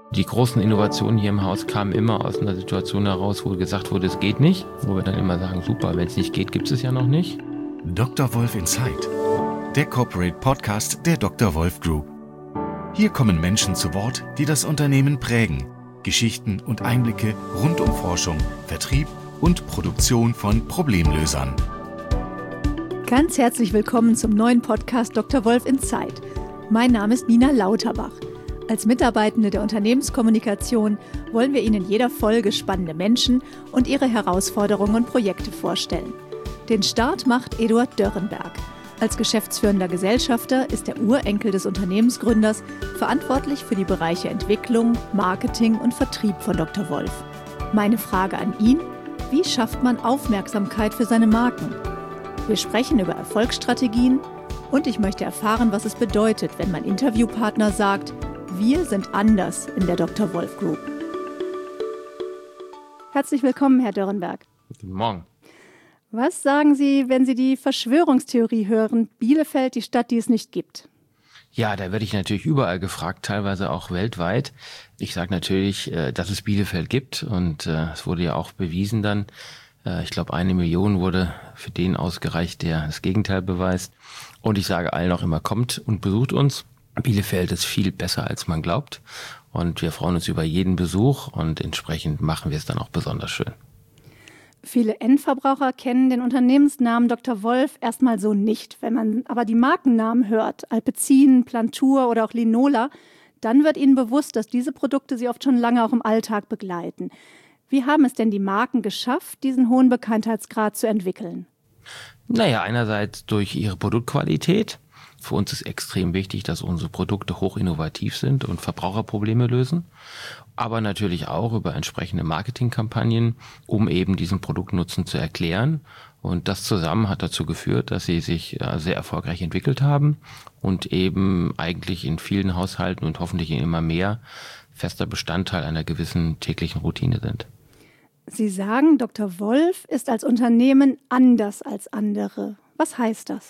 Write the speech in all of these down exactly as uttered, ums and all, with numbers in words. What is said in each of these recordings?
Die großen Innovationen hier im Haus kamen immer aus einer Situation heraus, wo gesagt wurde, es geht nicht. Wo wir dann immer sagen, super, wenn es nicht geht, gibt es ja noch nicht. Doktor Wolf Insight, der Corporate Podcast der Doktor Wolf Group. Hier kommen Menschen zu Wort, die das Unternehmen prägen. Geschichten und Einblicke rund um Forschung, Vertrieb und Produktion von Problemlösern. Ganz herzlich willkommen zum neuen Podcast Doktor Wolf Insight. Mein Name ist Nina Lauterbach. Als Mitarbeitende der Unternehmenskommunikation wollen wir Ihnen in jeder Folge spannende Menschen und ihre Herausforderungen und Projekte vorstellen. Den Start macht Eduard Dörrenberg. Als geschäftsführender Gesellschafter ist der Urenkel des Unternehmensgründers verantwortlich für die Bereiche Entwicklung, Marketing und Vertrieb von Doktor Wolf. Meine Frage an ihn: Wie schafft man Aufmerksamkeit für seine Marken? Wir sprechen über Erfolgsstrategien und ich möchte erfahren, was es bedeutet, wenn mein Interviewpartner sagt: Wir sind anders in der Doktor Wolf Group. Herzlich willkommen, Herr Dörrenberg. Guten Morgen. Was sagen Sie, wenn Sie die Verschwörungstheorie hören, Bielefeld, die Stadt, die es nicht gibt? Ja, da werde ich natürlich überall gefragt, teilweise auch weltweit. Ich sage natürlich, dass es Bielefeld gibt und es wurde ja auch bewiesen dann. Ich glaube, eine Million wurde für den ausgereicht, der das Gegenteil beweist. Und ich sage allen auch immer, kommt und besucht uns. Bielefeld ist viel besser, als man glaubt. Und wir freuen uns über jeden Besuch und entsprechend machen wir es dann auch besonders schön. Viele Endverbraucher kennen den Unternehmensnamen Doktor Wolf erstmal so nicht. Wenn man aber die Markennamen hört, Alpecin, Plantur oder auch Linola, dann wird ihnen bewusst, dass diese Produkte sie oft schon lange auch im Alltag begleiten. Wie haben es denn die Marken geschafft, diesen hohen Bekanntheitsgrad zu entwickeln? Naja, einerseits durch ihre Produktqualität. Für uns ist extrem wichtig, dass unsere Produkte hoch innovativ sind und Verbraucherprobleme lösen. Aber natürlich auch über entsprechende Marketingkampagnen, um eben diesen Produktnutzen zu erklären. Und das zusammen hat dazu geführt, dass sie sich sehr erfolgreich entwickelt haben und eben eigentlich in vielen Haushalten und hoffentlich in immer mehr fester Bestandteil einer gewissen täglichen Routine sind. Sie sagen, Doktor Wolf ist als Unternehmen anders als andere. Was heißt das?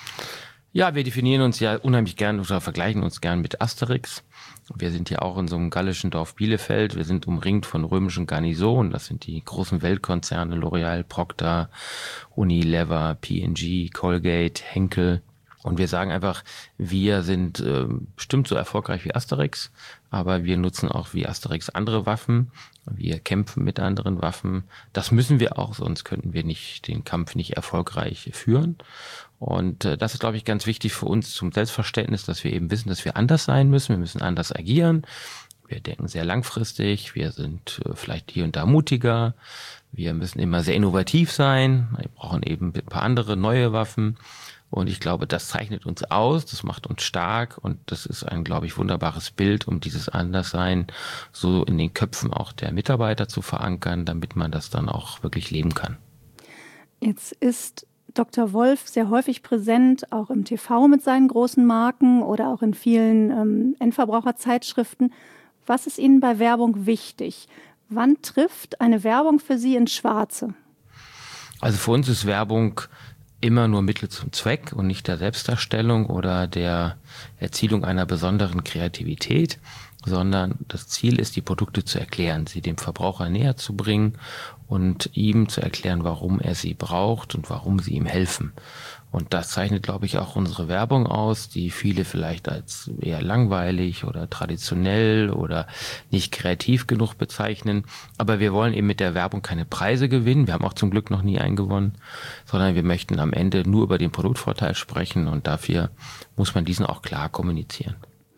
Ja, wir definieren uns ja unheimlich gern oder vergleichen uns gern mit Asterix. Wir sind ja auch in so einem gallischen Dorf Bielefeld. Wir sind umringt von römischen Garnisonen. Das sind die großen Weltkonzerne L'Oreal, Procter, Unilever, P and G, Colgate, Henkel. Und wir sagen einfach, wir sind äh, bestimmt so erfolgreich wie Asterix, aber wir nutzen auch wie Asterix andere Waffen. Wir kämpfen mit anderen Waffen. Das müssen wir auch, sonst könnten wir nicht den Kampf nicht erfolgreich führen. Und äh, das ist, glaube ich, ganz wichtig für uns zum Selbstverständnis, dass wir eben wissen, dass wir anders sein müssen. Wir müssen anders agieren. Wir denken sehr langfristig. Wir sind äh, vielleicht hier und da mutiger. Wir müssen immer sehr innovativ sein. Wir brauchen eben ein paar andere neue Waffen. Und ich glaube, das zeichnet uns aus, das macht uns stark und das ist ein, glaube ich, wunderbares Bild, um dieses Anderssein so in den Köpfen auch der Mitarbeiter zu verankern, damit man das dann auch wirklich leben kann. Jetzt ist Doktor Wolf sehr häufig präsent, auch im T V mit seinen großen Marken oder auch in vielen ähm, Endverbraucherzeitschriften. Was ist Ihnen bei Werbung wichtig? Wann trifft eine Werbung für Sie ins Schwarze? Also für uns ist Werbung immer nur Mittel zum Zweck und nicht der Selbstdarstellung oder der Erzielung einer besonderen Kreativität, sondern das Ziel ist, die Produkte zu erklären, sie dem Verbraucher näher zu bringen und ihm zu erklären, warum er sie braucht und warum sie ihm helfen. Und das zeichnet, glaube ich, auch unsere Werbung aus, die viele vielleicht als eher langweilig oder traditionell oder nicht kreativ genug bezeichnen. Aber wir wollen eben mit der Werbung keine Preise gewinnen. Wir haben auch zum Glück noch nie einen gewonnen, sondern wir möchten am Ende nur über den Produktvorteil sprechen und dafür muss man diesen auch klar kommunizieren.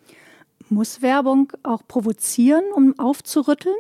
Muss Werbung auch provozieren, um aufzurütteln?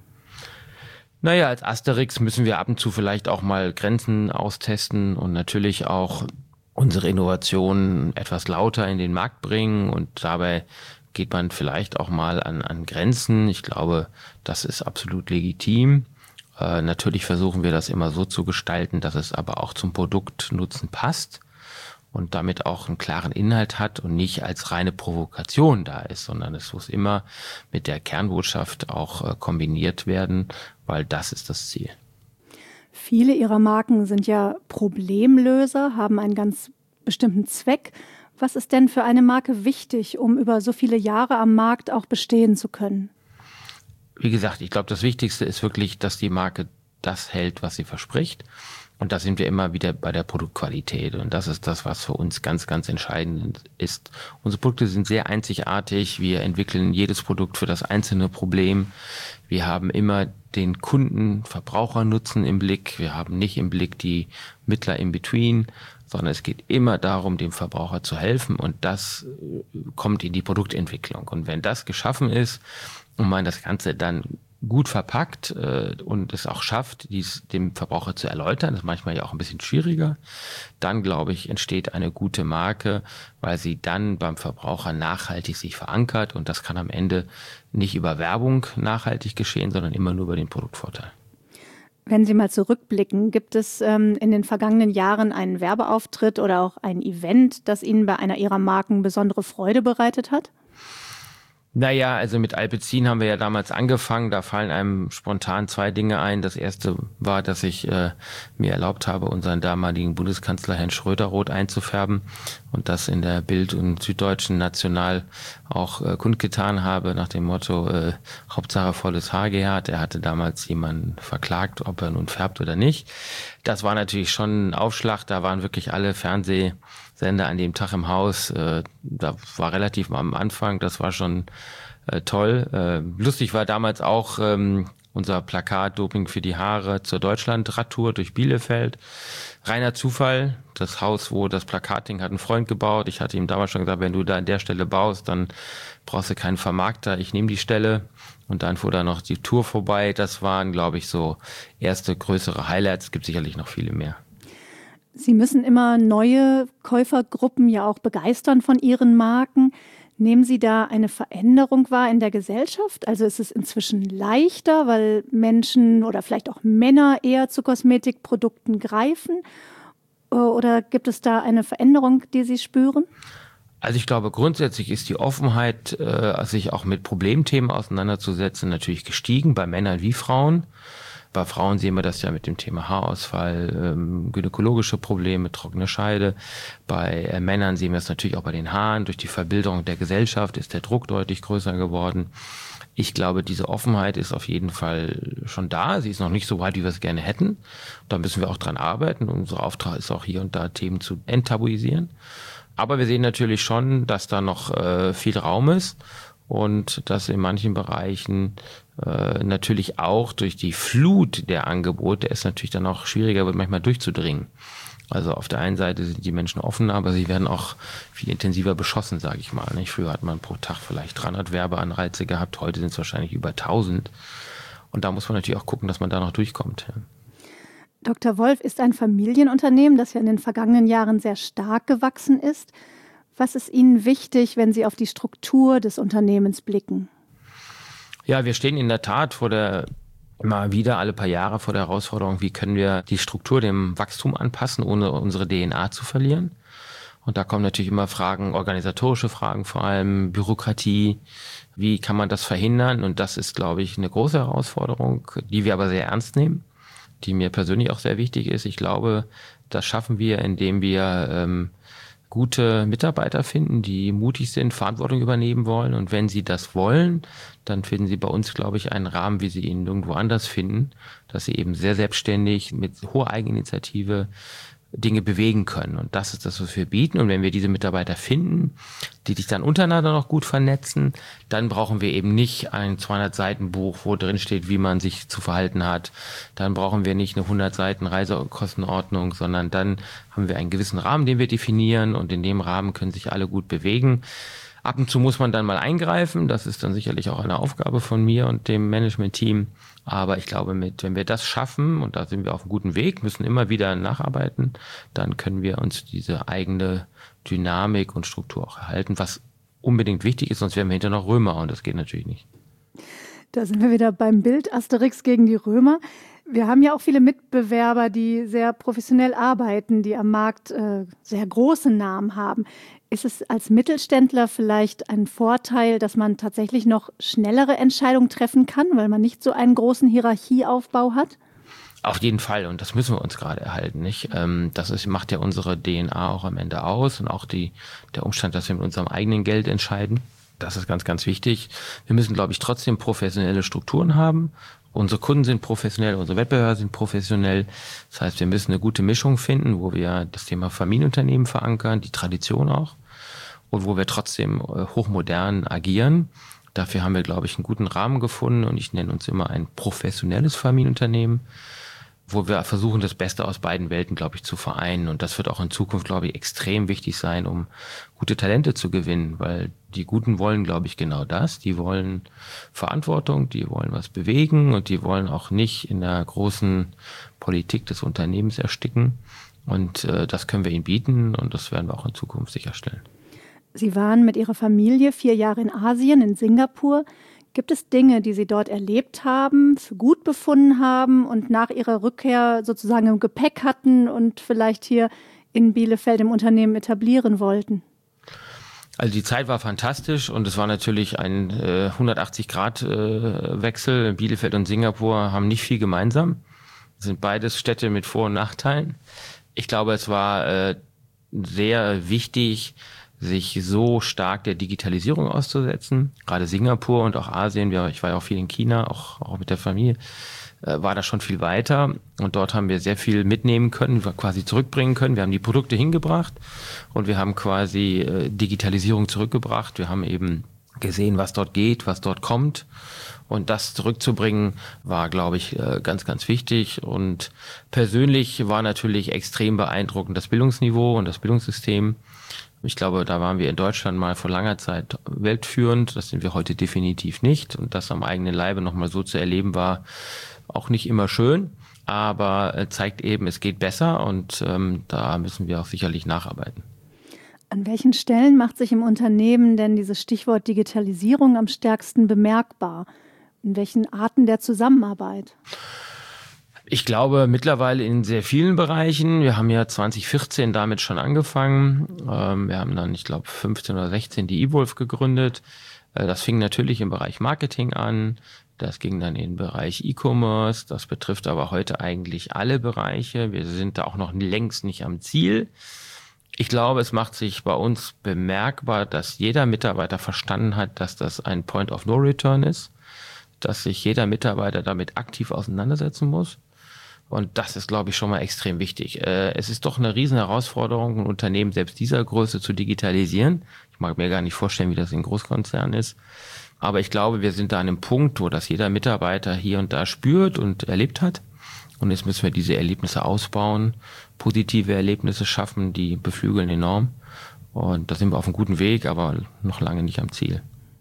Naja, als Asterix müssen wir ab und zu vielleicht auch mal Grenzen austesten und natürlich auch unsere Innovationen etwas lauter in den Markt bringen und dabei geht man vielleicht auch mal an, an Grenzen. Ich glaube, das ist absolut legitim. Äh, natürlich versuchen wir das immer so zu gestalten, dass es aber auch zum Produktnutzen passt und damit auch einen klaren Inhalt hat und nicht als reine Provokation da ist, sondern es muss immer mit der Kernbotschaft auch äh, kombiniert werden, weil das ist das Ziel. Viele Ihrer Marken sind ja Problemlöser, haben einen ganz bestimmten Zweck. Was ist denn für eine Marke wichtig, um über so viele Jahre am Markt auch bestehen zu können? Wie gesagt, ich glaube, das Wichtigste ist wirklich, dass die Marke das hält, was sie verspricht. Und da sind wir immer wieder bei der Produktqualität. Und das ist das, was für uns ganz, ganz entscheidend ist. Unsere Produkte sind sehr einzigartig. Wir entwickeln jedes Produkt für das einzelne Problem. Wir haben immer den Kunden, Verbrauchernutzen im Blick. Wir haben nicht im Blick die Mittler in between, sondern es geht immer darum, dem Verbraucher zu helfen. Und das kommt in die Produktentwicklung. Und wenn das geschaffen ist und man das Ganze dann gut verpackt äh, und es auch schafft, dies dem Verbraucher zu erläutern, das ist manchmal ja auch ein bisschen schwieriger, dann, glaube ich, entsteht eine gute Marke, weil sie dann beim Verbraucher nachhaltig sich verankert und das kann am Ende nicht über Werbung nachhaltig geschehen, sondern immer nur über den Produktvorteil. Wenn Sie mal zurückblicken, gibt es ähm, in den vergangenen Jahren einen Werbeauftritt oder auch ein Event, das Ihnen bei einer Ihrer Marken besondere Freude bereitet hat? Naja, also mit Alpecin haben wir ja damals angefangen, da fallen einem spontan zwei Dinge ein. Das erste war, dass ich äh, mir erlaubt habe, unseren damaligen Bundeskanzler Herrn Schröder rot einzufärben und das in der Bild- und Süddeutschen National auch äh, kundgetan habe, nach dem Motto, äh, Hauptsache volles Haar gehabt. Er hatte damals jemanden verklagt, ob er nun färbt oder nicht. Das war natürlich schon ein Aufschlag, da waren wirklich alle Fernseh Sender an dem Tag im Haus, äh, da war relativ am Anfang, das war schon äh, toll. Äh, lustig war damals auch ähm, unser Plakat Doping für die Haare zur Deutschland-Radtour durch Bielefeld. Reiner Zufall, das Haus, wo das Plakat hing, hat ein Freund gebaut. Ich hatte ihm damals schon gesagt, wenn du da an der Stelle baust, dann brauchst du keinen Vermarkter, ich nehme die Stelle. Und dann fuhr da noch die Tour vorbei. Das waren, glaube ich, so erste größere Highlights, es gibt sicherlich noch viele mehr. Sie müssen immer neue Käufergruppen ja auch begeistern von Ihren Marken. Nehmen Sie da eine Veränderung wahr in der Gesellschaft? Also ist es inzwischen leichter, weil Menschen oder vielleicht auch Männer eher zu Kosmetikprodukten greifen? Oder gibt es da eine Veränderung, die Sie spüren? Also ich glaube, grundsätzlich ist die Offenheit, äh, sich auch mit Problemthemen auseinanderzusetzen, natürlich gestiegen, bei Männern wie Frauen. Bei Frauen sehen wir das ja mit dem Thema Haarausfall, ähm, gynäkologische Probleme, trockene Scheide. Bei äh, Männern sehen wir es natürlich auch bei den Haaren. Durch die Verbilderung der Gesellschaft ist der Druck deutlich größer geworden. Ich glaube, diese Offenheit ist auf jeden Fall schon da. Sie ist noch nicht so weit, wie wir es gerne hätten. Da müssen wir auch dran arbeiten. Unser Auftrag ist auch hier und da, Themen zu enttabuisieren. Aber wir sehen natürlich schon, dass da noch äh, viel Raum ist. Und dass in manchen Bereichen äh, natürlich auch durch die Flut der Angebote es natürlich dann auch schwieriger wird, manchmal durchzudringen. Also auf der einen Seite sind die Menschen offener, aber sie werden auch viel intensiver beschossen, sage ich mal. Nicht? Früher hat man pro Tag vielleicht dreihundert Werbeanreize gehabt, heute sind es wahrscheinlich über tausend. Und da muss man natürlich auch gucken, dass man da noch durchkommt. Ja. Doktor Wolf ist ein Familienunternehmen, das ja in den vergangenen Jahren sehr stark gewachsen ist. Was ist Ihnen wichtig, wenn Sie auf die Struktur des Unternehmens blicken? Ja, wir stehen in der Tat vor der, immer wieder alle paar Jahre vor der Herausforderung, wie können wir die Struktur dem Wachstum anpassen, ohne unsere D N A zu verlieren. Und da kommen natürlich immer Fragen, organisatorische Fragen, vor allem Bürokratie. Wie kann man das verhindern? Und das ist, glaube ich, eine große Herausforderung, die wir aber sehr ernst nehmen, die mir persönlich auch sehr wichtig ist. Ich glaube, das schaffen wir, indem wir ähm, gute Mitarbeiter finden, die mutig sind, Verantwortung übernehmen wollen. Und wenn sie das wollen, dann finden sie bei uns, glaube ich, einen Rahmen, wie sie ihn irgendwo anders finden, dass sie eben sehr selbstständig mit hoher Eigeninitiative Dinge bewegen können. Und das ist das, was wir bieten. Und wenn wir diese Mitarbeiter finden, die sich dann untereinander noch gut vernetzen, dann brauchen wir eben nicht ein zweihundert Seiten Buch, wo drin steht, wie man sich zu verhalten hat. Dann brauchen wir nicht eine hundert Seiten Reisekostenordnung, sondern dann haben wir einen gewissen Rahmen, den wir definieren. Und in dem Rahmen können sich alle gut bewegen. Ab und zu muss man dann mal eingreifen. Das ist dann sicherlich auch eine Aufgabe von mir und dem Management-Team. Aber ich glaube, mit, wenn wir das schaffen, und da sind wir auf einem guten Weg, müssen immer wieder nacharbeiten, dann können wir uns diese eigene Dynamik und Struktur auch erhalten, was unbedingt wichtig ist, sonst wären wir hinterher noch Römer und das geht natürlich nicht. Da sind wir wieder beim Bild Asterix gegen die Römer. Wir haben ja auch viele Mitbewerber, die sehr professionell arbeiten, die am Markt äh, sehr große Namen haben. Ist es als Mittelständler vielleicht ein Vorteil, dass man tatsächlich noch schnellere Entscheidungen treffen kann, weil man nicht so einen großen Hierarchieaufbau hat? Auf jeden Fall, und das müssen wir uns gerade erhalten, nicht? Das ist, macht ja unsere D N A auch am Ende aus und auch die, der Umstand, dass wir mit unserem eigenen Geld entscheiden. Das ist ganz, ganz wichtig. Wir müssen, glaube ich, trotzdem professionelle Strukturen haben. Unsere Kunden sind professionell, unsere Wettbewerber sind professionell. Das heißt, wir müssen eine gute Mischung finden, wo wir das Thema Familienunternehmen verankern, die Tradition auch, und wo wir trotzdem hochmodern agieren. Dafür haben wir, glaube ich, einen guten Rahmen gefunden, und ich nenne uns immer ein professionelles Familienunternehmen, wo wir versuchen, das Beste aus beiden Welten, glaube ich, zu vereinen. Und das wird auch in Zukunft, glaube ich, extrem wichtig sein, um gute Talente zu gewinnen, weil die Guten wollen, glaube ich, genau das. Die wollen Verantwortung, die wollen was bewegen, und die wollen auch nicht in der großen Politik des Unternehmens ersticken. Und äh, das können wir ihnen bieten, und das werden wir auch in Zukunft sicherstellen. Sie waren mit Ihrer Familie vier Jahre in Asien, in Singapur. Gibt es Dinge, die Sie dort erlebt haben, für gut befunden haben und nach Ihrer Rückkehr sozusagen im Gepäck hatten und vielleicht hier in Bielefeld im Unternehmen etablieren wollten? Also die Zeit war fantastisch, und es war natürlich ein äh, hundertachtzig-Grad-Wechsel. Äh, Bielefeld und Singapur haben nicht viel gemeinsam. Das sind beides Städte mit Vor- und Nachteilen. Ich glaube, es war äh, sehr wichtig, sich so stark der Digitalisierung auszusetzen. Gerade Singapur und auch Asien, ich war ja auch viel in China, auch, auch mit der Familie, äh, war da schon viel weiter. Und dort haben wir sehr viel mitnehmen können, quasi zurückbringen können. Wir haben die Produkte hingebracht, und wir haben quasi äh, Digitalisierung zurückgebracht. Wir haben eben gesehen, was dort geht, was dort kommt. Und das zurückzubringen war, glaube ich, äh, ganz, ganz wichtig. Und persönlich war natürlich extrem beeindruckend das Bildungsniveau und das Bildungssystem. Ich glaube, da waren wir in Deutschland mal vor langer Zeit weltführend. Das sind wir heute definitiv nicht. Und das am eigenen Leibe nochmal so zu erleben, war auch nicht immer schön, aber zeigt eben, es geht besser, und ähm, da müssen wir auch sicherlich nacharbeiten. An welchen Stellen macht sich im Unternehmen denn dieses Stichwort Digitalisierung am stärksten bemerkbar? In welchen Arten der Zusammenarbeit? Ich glaube, mittlerweile in sehr vielen Bereichen. Wir haben ja zwanzig vierzehn damit schon angefangen. Ähm, wir haben dann, ich glaube, fünfzehn oder sechzehn die eWolf gegründet. Äh, das fing natürlich im Bereich Marketing an. Das ging dann in den Bereich E-Commerce. Das betrifft aber heute eigentlich alle Bereiche. Wir sind da auch noch längst nicht am Ziel. Ich glaube, es macht sich bei uns bemerkbar, dass jeder Mitarbeiter verstanden hat, dass das ein Point of No Return ist, dass sich jeder Mitarbeiter damit aktiv auseinandersetzen muss. Und das ist, glaube ich, schon mal extrem wichtig. Es ist doch eine riesen Herausforderung, ein Unternehmen selbst dieser Größe zu digitalisieren. Ich mag mir gar nicht vorstellen, wie das in Großkonzernen ist. Aber ich glaube, wir sind da an einem Punkt, wo das jeder Mitarbeiter hier und da spürt und erlebt hat. Und jetzt müssen wir diese Erlebnisse ausbauen, positive Erlebnisse schaffen, die beflügeln enorm. Und da sind wir auf einem guten Weg, aber noch lange nicht am Ziel.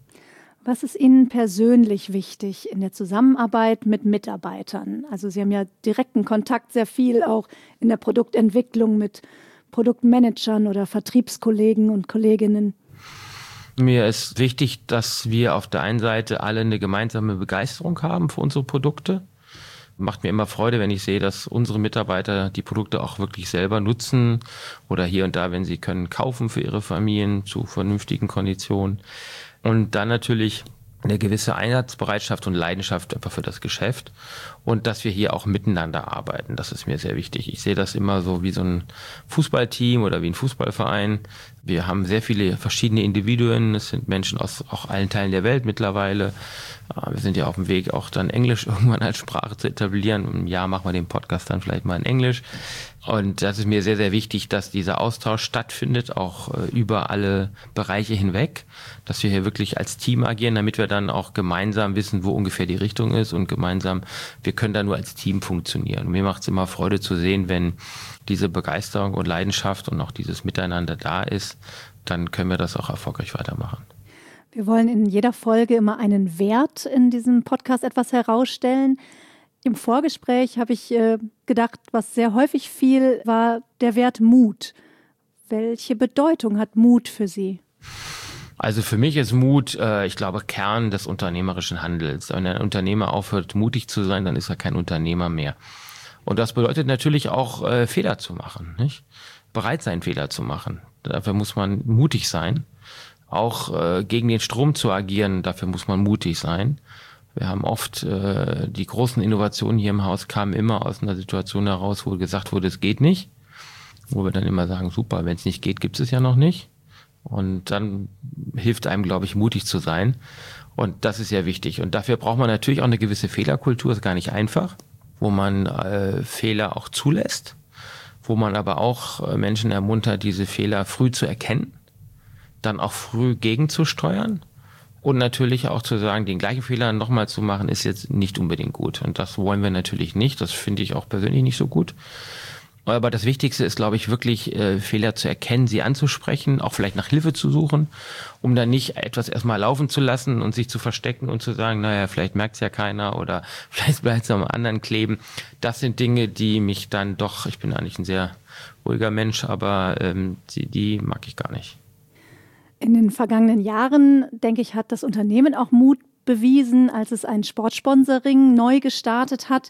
Was ist Ihnen persönlich wichtig in der Zusammenarbeit mit Mitarbeitern? Also Sie haben ja direkten Kontakt sehr viel auch in der Produktentwicklung mit Produktmanagern oder Vertriebskollegen und Kolleginnen. Mir ist wichtig, dass wir auf der einen Seite alle eine gemeinsame Begeisterung haben für unsere Produkte. Macht mir immer Freude, wenn ich sehe, dass unsere Mitarbeiter die Produkte auch wirklich selber nutzen oder hier und da, wenn sie können, kaufen für ihre Familien zu vernünftigen Konditionen. Und dann natürlich eine gewisse Einsatzbereitschaft und Leidenschaft einfach für das Geschäft, und dass wir hier auch miteinander arbeiten. Das ist mir sehr wichtig. Ich sehe das immer so wie so ein Fußballteam oder wie ein Fußballverein. Wir haben sehr viele verschiedene Individuen. Es sind Menschen aus auch allen Teilen der Welt mittlerweile. Wir sind ja auf dem Weg, auch dann Englisch irgendwann als Sprache zu etablieren. Im Jahr machen wir den Podcast dann vielleicht mal in Englisch. Und das ist mir sehr, sehr wichtig, dass dieser Austausch stattfindet, auch äh, über alle Bereiche hinweg, dass wir hier wirklich als Team agieren, damit wir dann auch gemeinsam wissen, wo ungefähr die Richtung ist, und gemeinsam, wir können da nur als Team funktionieren. Und mir macht es immer Freude zu sehen, wenn diese Begeisterung und Leidenschaft und auch dieses Miteinander da ist, dann können wir das auch erfolgreich weitermachen. Wir wollen in jeder Folge immer einen Wert in diesem Podcast etwas herausstellen. Im Vorgespräch habe ich äh, gedacht, was sehr häufig fiel, war der Wert Mut. Welche Bedeutung hat Mut für Sie? Also für mich ist Mut, äh, ich glaube, Kern des unternehmerischen Handels. Wenn ein Unternehmer aufhört, mutig zu sein, dann ist er kein Unternehmer mehr. Und das bedeutet natürlich auch, äh, Fehler zu machen, nicht? Bereit sein, Fehler zu machen. Dafür muss man mutig sein. Auch äh, gegen den Strom zu agieren, dafür muss man mutig sein. Wir haben oft, äh, die großen Innovationen hier im Haus kamen immer aus einer Situation heraus, wo gesagt wurde, es geht nicht. Wo wir dann immer sagen, super, wenn es nicht geht, gibt es es ja noch nicht. Und dann hilft einem, glaube ich, mutig zu sein. Und das ist sehr wichtig. Und dafür braucht man natürlich auch eine gewisse Fehlerkultur, ist gar nicht einfach, wo man äh, Fehler auch zulässt, wo man aber auch äh, Menschen ermuntert, diese Fehler früh zu erkennen, dann auch früh gegenzusteuern und natürlich auch zu sagen, den gleichen Fehler nochmal zu machen, ist jetzt nicht unbedingt gut. Und das wollen wir natürlich nicht. Das finde ich auch persönlich nicht so gut. Aber das Wichtigste ist, glaube ich, wirklich äh, Fehler zu erkennen, sie anzusprechen, auch vielleicht nach Hilfe zu suchen, um dann nicht etwas erstmal laufen zu lassen und sich zu verstecken und zu sagen, naja, vielleicht merkt es ja keiner oder vielleicht bleibt es am anderen kleben. Das sind Dinge, die mich dann doch, ich bin eigentlich ein sehr ruhiger Mensch, aber ähm, die, die mag ich gar nicht. In den vergangenen Jahren, denke ich, hat das Unternehmen auch Mut bewiesen, als es ein Sportsponsoring neu gestartet hat.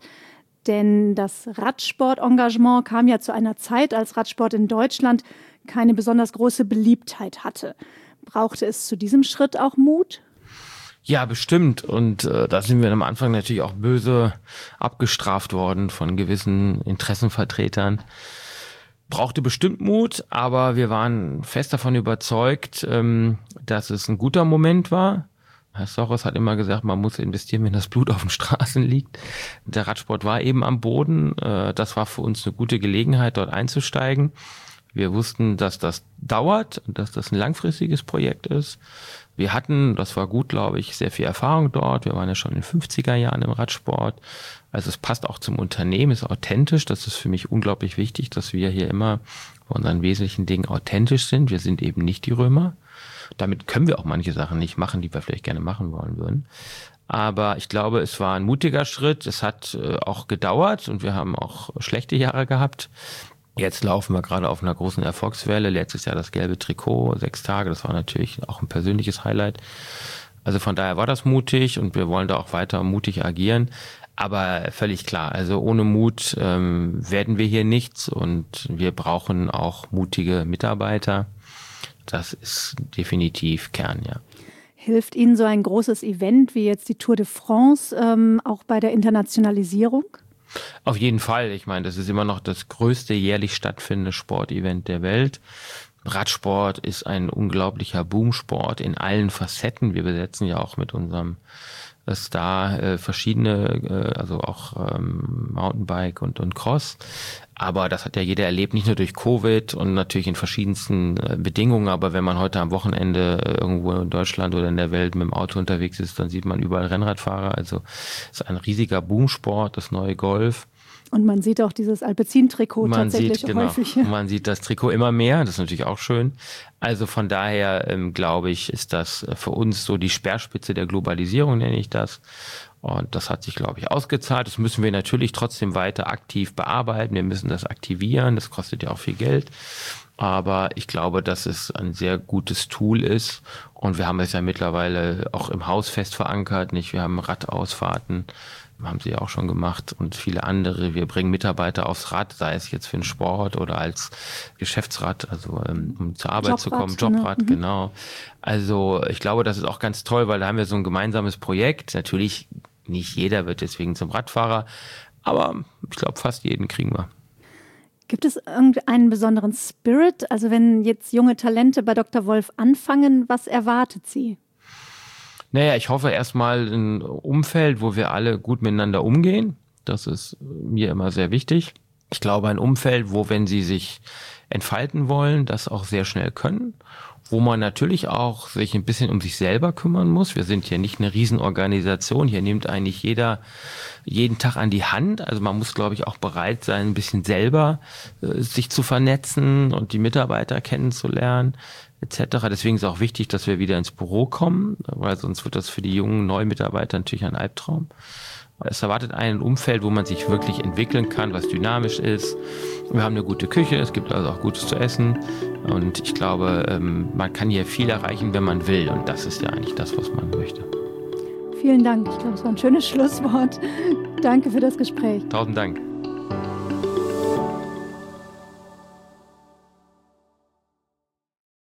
Denn das Radsport-Engagement kam ja zu einer Zeit, als Radsport in Deutschland keine besonders große Beliebtheit hatte. Brauchte es zu diesem Schritt auch Mut? Ja, bestimmt. Und äh, da sind wir am Anfang natürlich auch böse abgestraft worden von gewissen Interessenvertretern. Brauchte bestimmt Mut, aber wir waren fest davon überzeugt, ähm, dass es ein guter Moment war. Herr Soros hat immer gesagt, man muss investieren, wenn das Blut auf den Straßen liegt. Der Radsport war eben am Boden. Das war für uns eine gute Gelegenheit, dort einzusteigen. Wir wussten, dass das dauert und dass das ein langfristiges Projekt ist. Wir hatten, das war gut, glaube ich, sehr viel Erfahrung dort. Wir waren ja schon in den fünfziger Jahren im Radsport. Also es passt auch zum Unternehmen, ist authentisch. Das ist für mich unglaublich wichtig, dass wir hier immer bei unseren wesentlichen Dingen authentisch sind. Wir sind eben nicht die Römer. Damit können wir auch manche Sachen nicht machen, die wir vielleicht gerne machen wollen würden. Aber ich glaube, es war ein mutiger Schritt. Es hat äh, auch gedauert und wir haben auch schlechte Jahre gehabt. Jetzt laufen wir gerade auf einer großen Erfolgswelle. Letztes Jahr das gelbe Trikot, sechs Tage. Das war natürlich auch ein persönliches Highlight. Also von daher war das mutig und wir wollen da auch weiter mutig agieren. Aber völlig klar, also ohne Mut ähm, werden wir hier nichts und wir brauchen auch mutige Mitarbeiter. Das ist definitiv Kern, ja. Hilft Ihnen so ein großes Event wie jetzt die Tour de France ähm, auch bei der Internationalisierung? Auf jeden Fall. Ich meine, das ist immer noch das größte jährlich stattfindende Sportevent der Welt. Radsport ist ein unglaublicher Boomsport in allen Facetten. Wir besetzen ja auch mit unserem Star äh, verschiedene, äh, also auch ähm, Mountainbike und, und Cross. Aber das hat ja jeder erlebt, nicht nur durch Covid und natürlich in verschiedensten äh, Bedingungen. Aber wenn man heute am Wochenende äh, irgendwo in Deutschland oder in der Welt mit dem Auto unterwegs ist, dann sieht man überall Rennradfahrer. Also es ist ein riesiger Boomsport, das neue Golf. Und man sieht auch dieses Alpecin-Trikot man tatsächlich sieht, genau, häufig. Man sieht das Trikot immer mehr, das ist natürlich auch schön. Also von daher ähm, glaube ich, ist das für uns so die Speerspitze der Globalisierung, nenne ich das. Und das hat sich, glaube ich, ausgezahlt. Das müssen wir natürlich trotzdem weiter aktiv bearbeiten. Wir müssen das aktivieren, das kostet ja auch viel Geld. Aber ich glaube, dass es ein sehr gutes Tool ist. Und wir haben es ja mittlerweile auch im Haus fest verankert. Nicht? Wir haben Radausfahrten, haben sie auch schon gemacht und viele andere. Wir bringen Mitarbeiter aufs Rad, sei es jetzt für den Sport oder als Geschäftsrad, also um, um zur Arbeit Jobrad, zu kommen, Jobrad, ne? Genau. Also ich glaube, das ist auch ganz toll, weil da haben wir so ein gemeinsames Projekt. Natürlich nicht jeder wird deswegen zum Radfahrer, aber ich glaube, fast jeden kriegen wir. Gibt es irgendeinen besonderen Spirit? Also wenn jetzt junge Talente bei Doktor Wolf anfangen, was erwartet sie? Naja, ich hoffe erstmal ein Umfeld, wo wir alle gut miteinander umgehen. Das ist mir immer sehr wichtig. Ich glaube, ein Umfeld, wo, wenn sie sich entfalten wollen, das auch sehr schnell können. Wo man natürlich auch sich ein bisschen um sich selber kümmern muss. Wir sind hier nicht eine Riesenorganisation. Hier nimmt eigentlich jeder jeden Tag an die Hand. Also man muss, glaube ich, auch bereit sein, ein bisschen selber äh, sich zu vernetzen und die Mitarbeiter kennenzulernen, et cetera. Deswegen ist auch wichtig, dass wir wieder ins Büro kommen, weil sonst wird das für die jungen neuen Mitarbeiter natürlich ein Albtraum. Es erwartet ein Umfeld, wo man sich wirklich entwickeln kann, was dynamisch ist. Wir haben eine gute Küche, es gibt also auch Gutes zu essen. Und ich glaube, man kann hier viel erreichen, wenn man will. Und das ist ja eigentlich das, was man möchte. Vielen Dank. Ich glaube, es war ein schönes Schlusswort. Danke für das Gespräch. Tausend Dank.